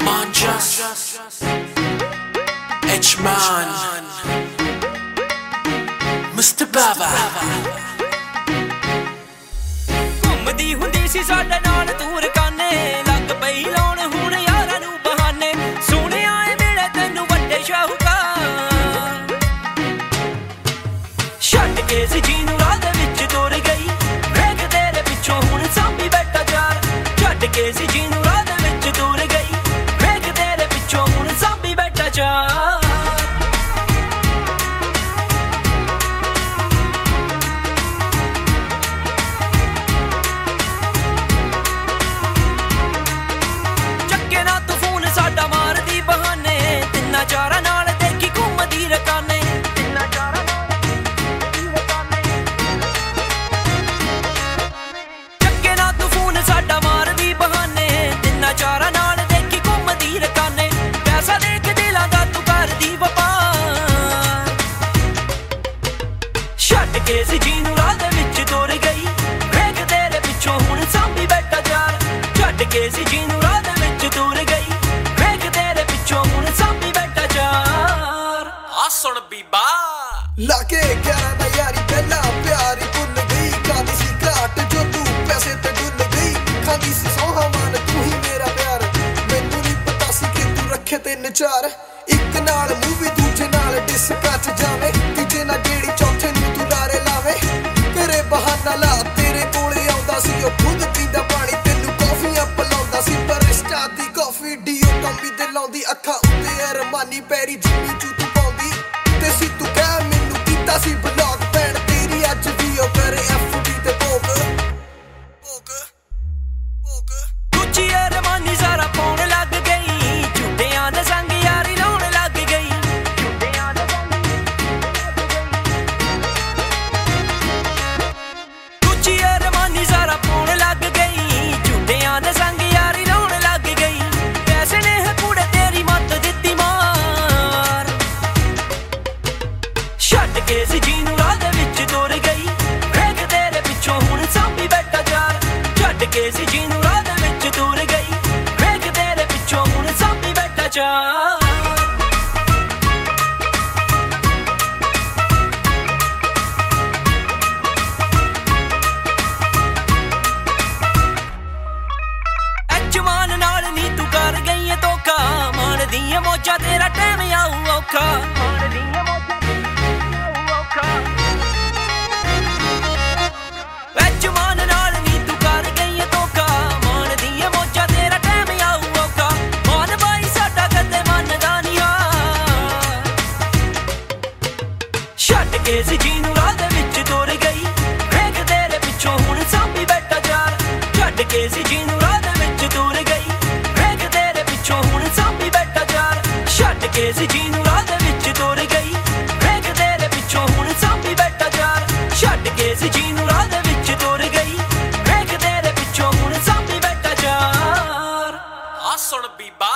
H-Man Mr. Baba ਘੁੰਮਦੀ ਹੁੰਦੀ ਸੀ ਸਾਡੇ ਨਾਲ ਤੂੰ ਰਕਾਨੇ ਲੱਗ ਪਈ ਲਾਉਣ ਹੁਣ ਯਾਰਾਂ ਨੂੰ ਬਹਾਨੇ ਸੁਣਿਆ ਏ ਮਿਲੇ ਤੈਨੂੰ ਵੱਡੇ ਸ਼ਾਹੂਕਾਰ ਛੱਡ ਕੇ ਸੀ ਜੀਨੂੰ ਰਾਹ ਦੇ ਵਿੱਚ ਤੁਰ ਗਈ ਵੇਖ ਤੇਰੇ ਪਿੱਛੋਂ ਹੁਣ ਸਾਂਭੀ ਬੈਠਾ ਯਾਰ ਛੱਡ ਕੇ ਸੀ ਜੀਨੂੰ ਰਾਹ ਦੇ ਵਿੱਚ ਤੁਰ ਗਈ ਵੇਖ ਤੇਰੇ ਪਿੱਛੋਂ ਹੁਣ ਸਾਂਭੀ ਬੈਠਾ ਯਾਰ ਚਾਰਾਂ ਨਾਲ ਦੇਖੀ ਘੁੰਮਦੀ ਰਕਾਨੇ ਤਿੰਨਾਂ ਚਾਰਾਂ ਨਾਲ ਚੱਕੇ ਨਾ ਤੂੰ ਫੋਨ ਸਾਡਾ ਮਾਰਦੀ ਬਹਾਨੇ ਤਿੰਨਾਂ ਚਾਰਾਂ ਨਾਲ ਦੇਖੀ ਘੁੰਮਦੀ ਰਕਾਨੇ ਪੈਸਾ ਦੇ ਕੇ ਦਿਲਾਂ ਦਾ ਤੂੰ ਕਰਦੀ ਵਪਾਰ ਛੱਡ ਕੇ ਸੀ ਜੀਨੂੰ ਰਾਹ ਦੇ ਵਿੱਚ ਤੁਰ ਗਈ ਵੇਖ ਤੇਰੇ ਪਿੱਛੋਂ ਹੁਣ ਸਾਂਭੀ ਬੈਠਾ ਯਾਰ ਛੱਡ ਕੇ ਸੀ ਜੀਨੂੰ ਰਾਹ ਦੇ ਵਿੱਚ ਤੁਰ ਗਈ ਵੇਖ ਤੇਰੇ ਪਿੱਛੋਂ ਹੁਣ ਸਾਂਭੀ ਸੁਣ ਬੀਬਾ ਲਾ ਕੇ 11 ਦਾ ਯਾਰੀ ਪਹਿਲਾਂ ਪਿਆਰੀ ਭੁੱਲ ਗਈ ਕਾਦੀ ਸੀ ਘਾਟ ਜੋ ਤੂੰ ਪੈਸੇ ਤੇ ਡੁੱਲ ਗਈ ਖਾਂਦੀ ਸੀ ਸੋਹਾ ਮਾਨ ਤੂੰ ਹੀ ਮੇਰਾ ਪਿਆਰ ਮੈਨੂੰ ਨਹੀਂ ਪਤਾ ਸੀ ਕਿ ਤੂੰ ਰੱਖੇ ਤਿੰਨ ਚਾਰ ਇੱਕ ਨਾਲ ਮੂਵੀ ਦੂਜੇ ਨਾਲ ਡਿਸਕਾਂ ਚ ਜਾਵੇਂ ਤੀਜੇ ਨਾਲ ਜਿਹੜੀ ਚੌਥੇ ਨੂੰ ਤੂੰ ਲਾਰੇ ਲਾਵੇਂ ਤੇਰੇ ਬਹਾਨਾ ਲਾ ਤੇਰੇ ਕੋਲੇ ਆਉਂਦਾ ਸੀ ਉਹ ਖੁਦ ਪੀਂਦਾ ਪਾਣੀ ਤੈਨੂੰ ਕੌਫੀਆਂ ਪਿਲਾਉਂਦਾ ਸੀ ਪਰ ਸਟਾਰ ਦੀ ਕਾਫੀ ਡੀਓ ਕੰਬੀ ਤੇ ਲਾਉਂਦੀ ਅੱਖਾਂ ਉੱਤੇ ਅਰਮਾਨੀ ਪੈਰੀ ਜਿੰਨੀ ਚੂ ਤੇ ਸੀ ਤੂੰ ਕਹਿ ਮੈਨੂੰ ਕੀਤਾ ਸੀ ਬਲੌਗ ਭੈਣ ਤੇਰੀ ਅੱਜ ਵੀ ਉਹ ਕਰੇ ਐਫਡੀ ਤੇ ਭੋਗ ਦੂਜੀ ਅਰਮਾਨੀ ਸਾਰਾ ਪਾਉਣ ਲੱਗ ਗਈ ਝੂਟਿਆਂ ਦੇ ਸੰਗ ਯਾਰੀ ਲਾਉਣ ਲੱਗ ਗਈ ਝੂਟਿਆਂ ਦੇ ਦੂਜੀ ਅਰਮਾਨੀ ਸਾਰਾ ਪਾਉਣ ਲੱਗ ਗਈ ਝੂਟਿਆਂ ਦੇ ਸੰਗ ਯਾਰੀ ਲਾਉਣ ਲੱਗ ਗਈ ਪੈਸੇ ਨੇ ਕੁੜੇ ਤੇਰੀ ਮੱਤ ਦਿੱਤੀ ਮਾਰ ਛੱਡ ਕੇ ਸੀ ਜੀਨੂੰ ਰਾਹ ਦੇ ਵਿੱਚ ਤੁਰ ਗਈ ਵੇਖ ਤੇਰੇ ਪਿੱਛੋਂ ਹੁਣ ਸਾਂਭੀ ਬੈਠਾ ਯਾਰ ਛੱਡ ਕੇ ਸੀ ਜੀਨੂੰ ਰਾਹ ਦੇ ਵਿੱਚ ਤੁਰ ਗਈ ਵੇਖ ਤੇਰੇ ਪਿੱਛੋਂ ਹੁਣ ਸਾਂਭੀ ਬੈਠਾ ਯਾਰ ਜਵਾਨ ਨਾਲ ਨੀ ਤੂੰ ਕਰ ਗਈ ਏ ਧੋਖਾ ਮਾਣਦੀ ਮੋਚਾ ਤੇਰਾ ਟਾਈਮ ਆਊ ਔਖਾ ਮਾਣਦੀ ਜਮਾਨ ਨਾਲ ਨੀ ਤੂੰ ਕਰ ਗਈ ਏ ਧੋਖਾ ਮਾਣਦੀ ਏ ਮੋਚਾ ਤੇਰਾ ਟਾਈਮ ਆਊ ਔਖਾ ਮਾਨ ਬਾਈ ਸਾਡਾ ਕਦੇ ਮੰਨਦਾ ਨੀ ਹਾਰ ਛੱਡ ਕੇ ਸੀ ਜੀਨੂੰ ਰਾਹ ਦੇ ਵਿੱਚ ਤੁਰ ਗਈ ਵੇਖ ਤੇਰੇ ਪਿੱਛੋਂ ਹੁਣ ਸਾਂਭੀ ਬੈਠਾ ਯਾਰ ਛੱਡ ਕੇ ਸੀ ਜੀਨੂੰ ਰਾਹ ਦੇ ਵਿੱਚ ਤੁਰ ਗਈ ਵੇਖ ਤੇਰੇ ਪਿੱਛੋਂ ਹੁਣ ਸਾਂਭੀ ਬੈਠਾ ਯਾਰ ਛੱਡ ਕੇ ਸੀ ਜੀਨੂੰ ਰਾਹ ਦੇ ਵਿੱਚ ਤੁਰ ਗਈ ਵੇਖ ਤੇਰੇ ਪਿੱਛੋਂ ਹੁਣ ਸਾਂਭੀ ਬੈਠਾ ਯਾਰ ਛੱਡ ਕੇ ਸੀ ਜੀਨੂੰ ਰਾਹ ਦੇ ਵਿੱਚ ਤੁਰ ਗਈ ਵੇਖ ਤੇਰੇ ਪਿੱਛੋਂ ਹੁਣ ਸਾਂਭੀ ਬੈਠਾ ਯਾਰ ਆ ਸੁਣ ਬੀਬਾ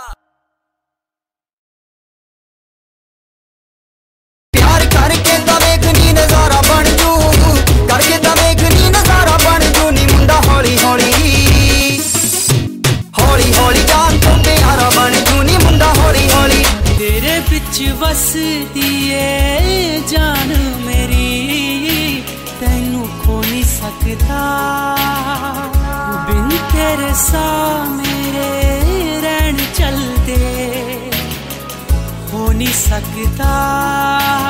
ਪਿਆਰ ਕਰਕੇ ਤਾਂ ਵੇਖ ਨੀ ਨਜ਼ਾਰਾ ਬਣ ਜੂ ਕਰਕੇ ਤਾਂ ਵੇਖ ਨੀ ਨਜ਼ਾਰਾ ਬਣ ਜੂ ਨੀ ਮੁੰਡਾ ਹੌਲੀ ਹੌਲੀ ਹੌਲੀ ਹੌਲੀ ਜਾਨ ਤੋਂ ਪਿਆਰਾ ਬਣ ਜੂ ਨੀ ਮੁੰਡਾ ਹੌਲੀ ਹੌਲੀ ਤੇਰੇ ਵਿੱਚ ਵਸਦੀ ਏ ਜਾਨ ਮੇਰੀ ਤੈਨੂੰ ਖੋ ਨਹੀਂ ਸਕਦਾ ਬਿਨ ਤੇਰੇ ਸਾਹ ਮੇਰੇ ਰਹਿਣ ਚਲਦੇ ਹੋ ਨਹੀਂ ਸਕਦਾ